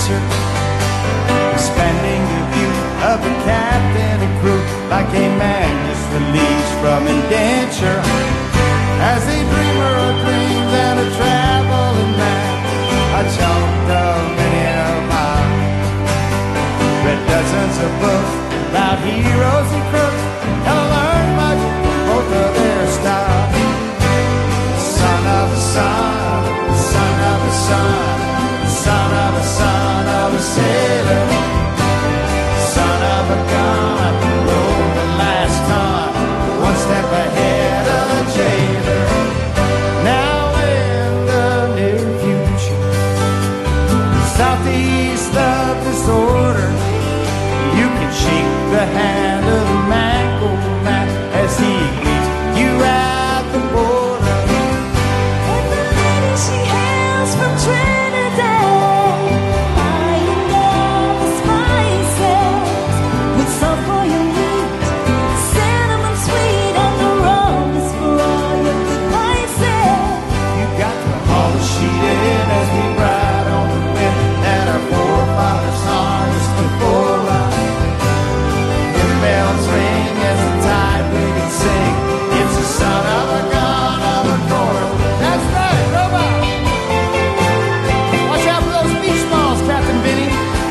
adventure, expanding the view of the captain and crew like a man just released from indenture. As a dreamer of dreams and a traveling man, I chalked up many of mine. Read dozens of books about heroes and crooks, and I learned much from both of their styles. Son of a son, son of a son, son of a son of a sailor, son of a gun, rode the last ton, one step ahead of a jailer. Now in the near future, southeast of disorder, you can shake the hand of the Mango Man as he greets you at the border. And the lady she hails from Trinidad, buying all the spices with salt for your meat, cinnamon sweet, and the rum is for all your good vices. You got to haul the sheet in as we ride on the wind that our forefathers harnessed before us. If bells ring as the tide we can sing, it's the son of a gun of a quarter. That's right, robot. Watch out for those beach balls, Captain Benny.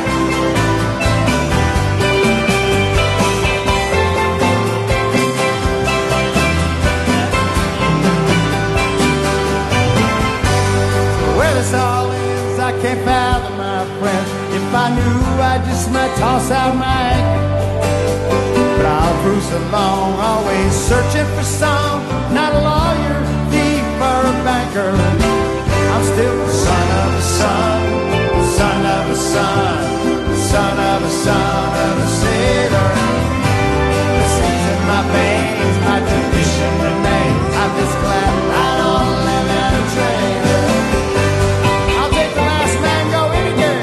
Where this all is, I can't fathom, my friends. If I knew, I just might toss out my anchor. But I'll cruise along, always searching for some, not a lawyer, thief, or a banker. I'm still the son of a son, son of a son, son of a son of a sailor. The seas in my veins, my tradition remains. I'm just glad I don't live in a trailer. I'll take the last mango any day.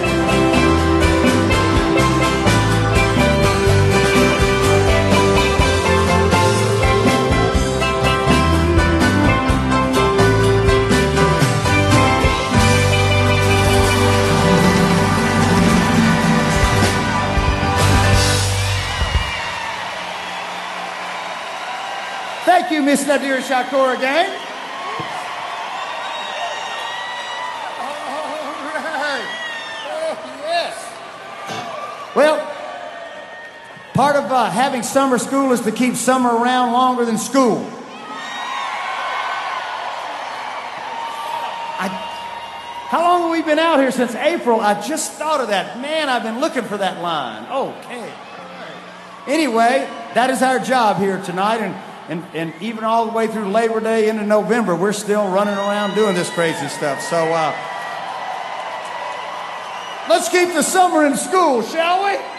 Thank you, Miss Nadir Shakur again. All right. Oh, yes. Well, part of having summer school is to keep summer around longer than school. How long have we been out here? Since April. I just thought of that. Man, I've been looking for that line. Okay. Anyway, that is our job here tonight, and even all the way through Labor Day into November, we're still running around doing this crazy stuff. So let's keep the summer in school, shall we?